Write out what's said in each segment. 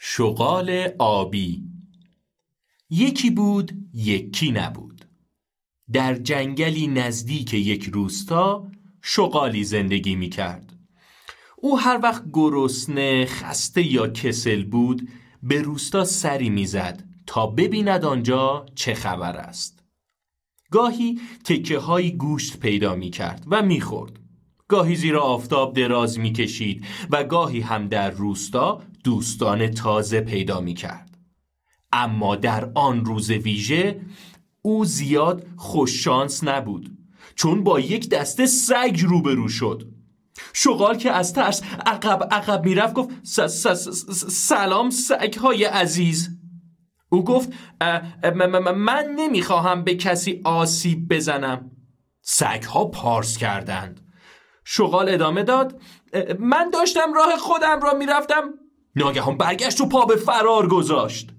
شغال آبی. یکی بود یکی نبود. در جنگلی نزدیک یک روستا شغالی زندگی می کرد. او هر وقت گرسنه، خسته یا کسل بود به روستا سری می زد تا ببیند آنجا چه خبر است. گاهی تکه های گوشت پیدا می کرد و می خورد. گاهی زیر آفتاب دراز می کشید و گاهی هم در روستا دوستان تازه پیدا می کرد. اما در آن روز ویژه او زیاد خوششانس نبود، چون با یک دسته سگ روبرو شد. شغال که از ترس عقب می رفت گفت سلام سگ‌های عزیز. او گفت من نمیخواهم به کسی آسیب بزنم. سگ‌ها پارس کردند. شغال ادامه داد من داشتم راه خودم را میرفتم. ناگهان برگشت و پا به فرار گذاشت.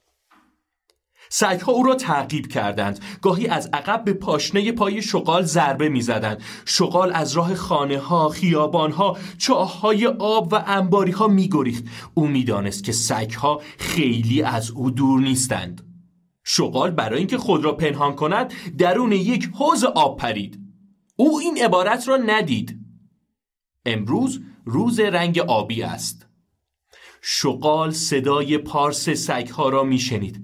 سگ‌ها او را تعقیب کردند. گاهی از عقب به پاشنه پای شغال ضربه می‌زدند. شغال از راه خانه‌ها، خیابان‌ها، چاه‌های آب و انباری‌ها می‌گریخت. او می‌دانست که سگ‌ها خیلی از او دور نیستند. شغال برای اینکه خود را پنهان کند درون یک حوض آب پرید. او این عبارت را ندید. امروز روز رنگ آبی است. شغال صدای پارس سگ‌ها را می‌شنید.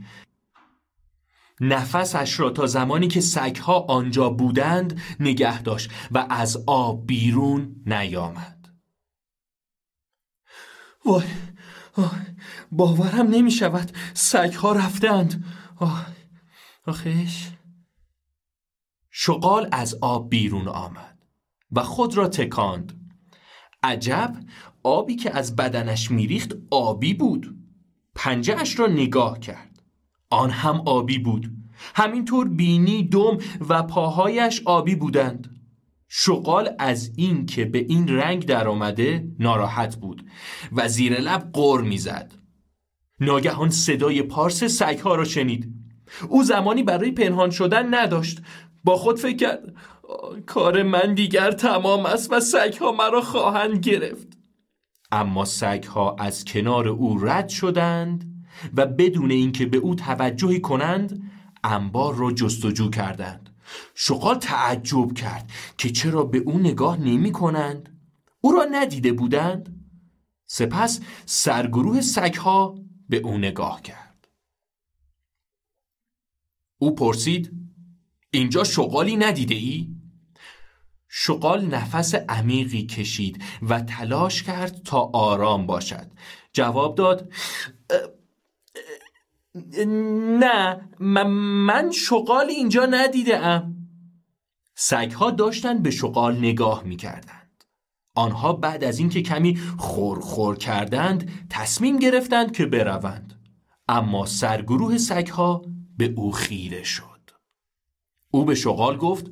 نفسش را تا زمانی که سگ‌ها آنجا بودند نگه داشت و از آب بیرون نیامد. وای باورم نمی شود سگ‌ها رفتند. آخیش. شغال از آب بیرون آمد و خود را تکاند. عجب، آبی که از بدنش میریخت آبی بود. پنجه‌اش را نگاه کرد. آن هم آبی بود. همینطور بینی، دم و پاهایش آبی بودند. شغال از این که به این رنگ در آمده ناراحت بود و زیر لب غر میزد. ناگهان صدای پارس سگ‌ها را شنید. او زمانی برای پنهان شدن نداشت. با خود فکر کرد کار من دیگر تمام است و سگ‌ها مرا خواهند گرفت. اما سگ‌ها از کنار او رد شدند و بدون اینکه به او توجهی کنند انبار را جستجو کردند. شغال تعجب کرد که چرا به او نگاه نمی کنند. او را ندیده بودند. سپس سرگروه سگ‌ها به او نگاه کرد. او پرسید اینجا شغالی ندیده ای؟ شغال نفس عمیقی کشید و تلاش کرد تا آرام باشد. جواب داد نه، من شغالی اینجا ندیدم. سگ‌ها داشتند به شغال نگاه می‌کردند. آنها بعد از اینکه کمی خور کردند تصمیم گرفتند که بروند. اما سرگروه سگ‌ها به او خیره شد. او به شغال گفت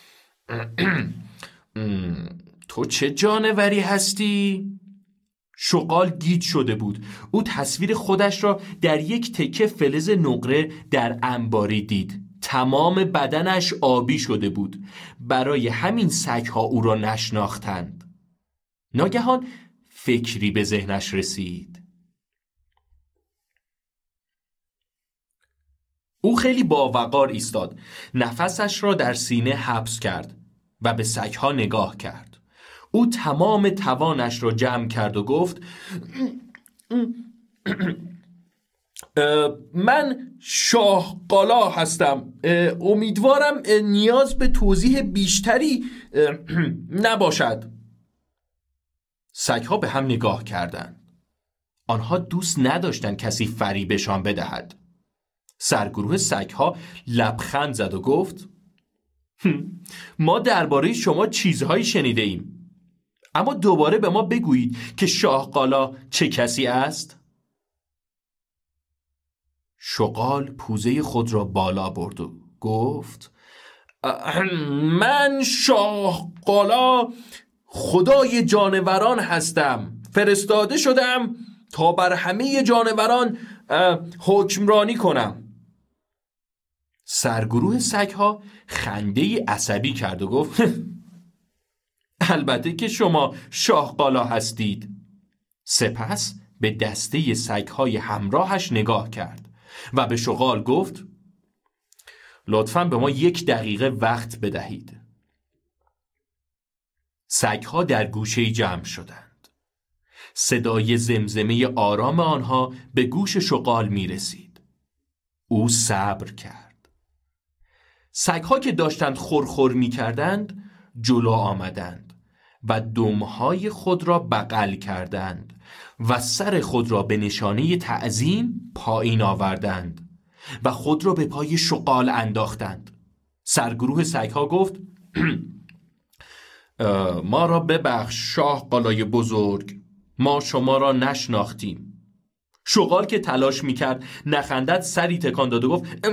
تو چه جانوری هستی؟ شغال گیج شده بود. او تصویر خودش را در یک تکه فلز نقره در انباری دید. تمام بدنش آبی شده بود. برای همین سگ‌ها او را نشناختند. ناگهان فکری به ذهنش رسید. او خیلی باوقار ایستاد. نفسش را در سینه حبس کرد و به سگ‌ها نگاه کرد. او تمام توانش را جمع کرد و گفت من شاه قالا هستم. امیدوارم نیاز به توضیح بیشتری نباشد. سگ‌ها به هم نگاه کردند. آنها دوست نداشتند کسی فریبشان بدهد. سرگروه سگ‌ها لبخند زد و گفت ما درباره شما چیزهایی شنیده ایم، اما دوباره به ما بگویید که شاه قالا چه کسی است؟ شغال پوزه خود را بالا برد و گفت من شاه قالا خدای جانوران هستم. فرستاده شدم تا بر همه جانوران حکمرانی کنم. سرگروه سگ‌ها خنده عصبی کرد و گفت البته که شما شاه قالا هستید. سپس به دسته سگ‌های همراهش نگاه کرد و به شغال گفت لطفاً به ما 1 دقیقه وقت بدهید. سگ‌ها در گوشه‌ای جمع شدند. صدای زمزمه آرام آنها به گوش شغال می رسید. او صبر کرد. سگ‌ها که داشتند خورخور می کردند جلو آمدند و دمهای خود را بغل کردند و سر خود را به نشانه تعظیم پایین آوردند و خود را به پای شغال انداختند. سرگروه سگ‌ها گفت ما را ببخش شاه قالای بزرگ، ما شما را نشناختیم. شغال که تلاش میکرد نخندد سری تکان داد و گفت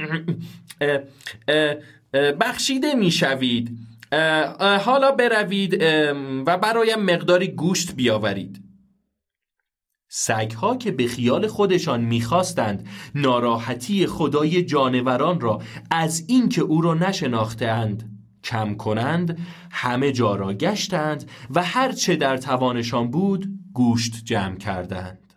بخشیده میشوید، حالا بروید و برایم مقداری گوشت بیاورید. سگ‌ها که به خیال خودشان میخواستند ناراحتی خدای جانوران را از این که او را نشناختند کم کنند، همه جا را گشتند و هر چه در توانشان بود گوشت جمع کردند.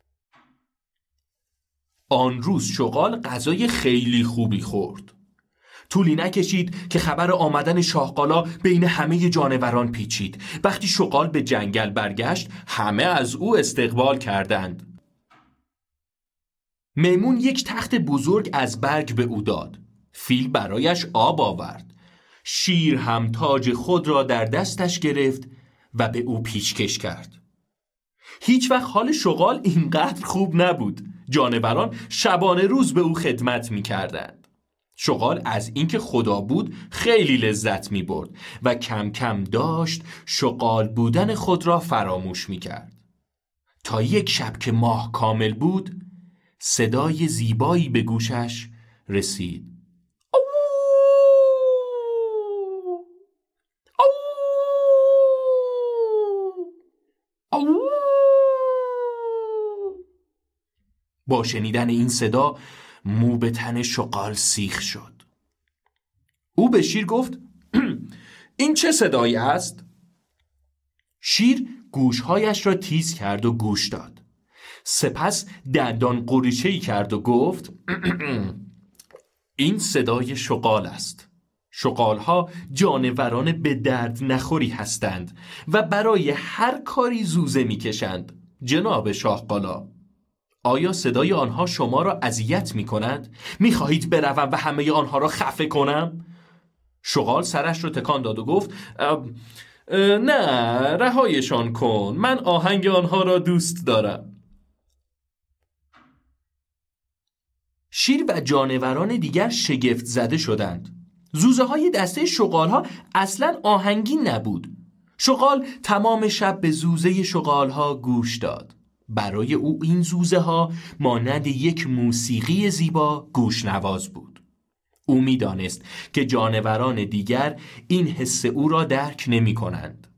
آن روز شغال غذای خیلی خوبی خورد. طولی نکشید که خبر آمدن شاهقالا بین همه جانوران پیچید. وقتی شغال به جنگل برگشت همه از او استقبال کردند. میمون 1 تخت بزرگ از برگ به او داد. فیل برایش آب آورد. شیر هم تاج خود را در دستش گرفت و به او پیشکش کرد. هیچ وقت حال شغال اینقدر خوب نبود. جانوران شبانه روز به او خدمت می کردند. شغال از اینکه خدا بود خیلی لذت می برد و کم کم داشت شغال بودن خود را فراموش می کرد. تا یک شب که ماه کامل بود صدای زیبایی به گوشش رسید. با شنیدن این صدا مو به تن شغال سیخ شد. او به شیر گفت این چه صدایی است؟ شیر گوشهایش را تیز کرد و گوش داد. سپس دندان قریشه‌ای کرد و گفت این صدای شغال است. شغالها جانوران به درد نخوری هستند و برای هر کاری زوزه میکشند. جناب شاهقالا، آیا صدای آنها شما را اذیت می کند؟ می خواهید بروم و همه آنها را خفه کنم؟ شغال سرش را تکان داد و گفت نه، رهایشان کن، من آهنگ آنها را دوست دارم. شیر و جانوران دیگر شگفت زده شدند. زوزه های دسته شغال ها اصلا آهنگین نبود. شغال تمام شب به زوزه شغال ها گوش داد. برای او این زوزه ها مانند یک موسیقی زیبا گوشنواز بود. او می دانست که جانوران دیگر این حس او را درک نمی کنند.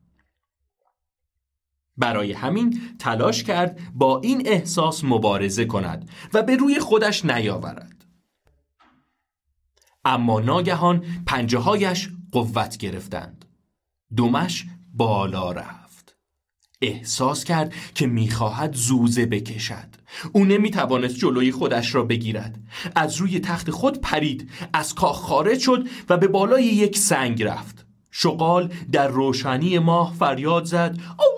برای همین تلاش کرد با این احساس مبارزه کند و به روی خودش نیاورد. اما ناگهان پنجه‌هایش قوت گرفتند. دمش بالا رفت. احساس کرد که میخواهد زوزه بکشد. او نمیتوانست جلوی خودش را بگیرد. از روی تخت خود پرید، از کاخ خارج شد و به بالای یک سنگ رفت. شغال در روشنی ماه فریاد زد او!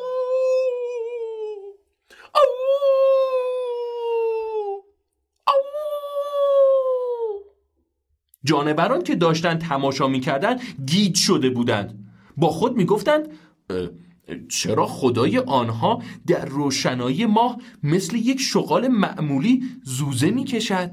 جانوران که داشتند تماشا می‌کردند گیج شده بودند. با خود می‌گفتند چرا خدای آنها در روشنایی ماه مثل یک شغال معمولی زوزه می‌کشد؟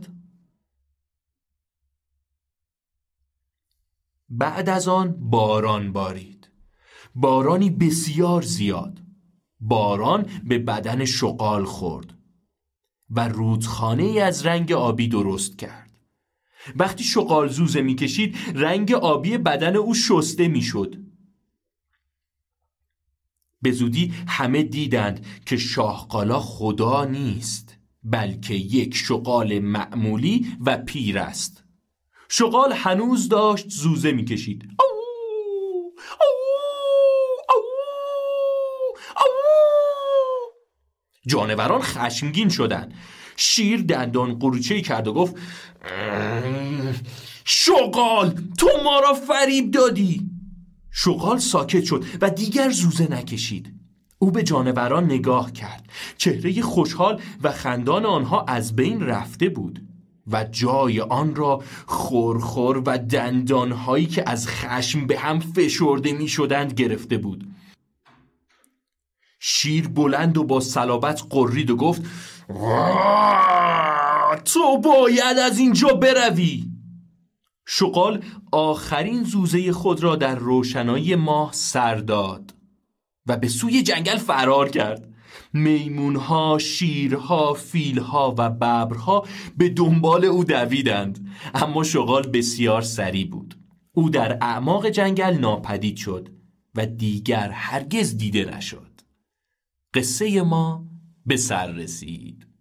بعد از آن باران بارید. بارانی بسیار زیاد. باران به بدن شغال خورد و رودخانه‌ای از رنگ آبی درست کرد. وقتی شغال زوزه می‌کشید رنگ آبی بدن او شسته می‌شد. به زودی همه دیدند که شاهقالا خدا نیست، بلکه یک شغال معمولی و پیر است. شغال هنوز داشت زوزه می‌کشید. جانوران خشمگین شدن. شیر دندان قروچه‌ای کرد و گفت شغال، تو ما را فریب دادی. شغال ساکت شد و دیگر زوزه نکشید. او به جانوران نگاه کرد. چهره خوشحال و خندان آنها از بین رفته بود و جای آن را خورخور و دندانهایی که از خشم به هم فشرده می شدند گرفته بود. شیر بلند و با صلابت قرید و گفت تو باید از اینجا بروی. شغال آخرین زوزه خود را در روشنایی ماه سر داد و به سوی جنگل فرار کرد. میمونها، شیرها، فیلها و ببرها به دنبال او دویدند، اما شغال بسیار سریع بود. او در اعماق جنگل ناپدید شد و دیگر هرگز دیده نشد. قصه ما به سر رسید.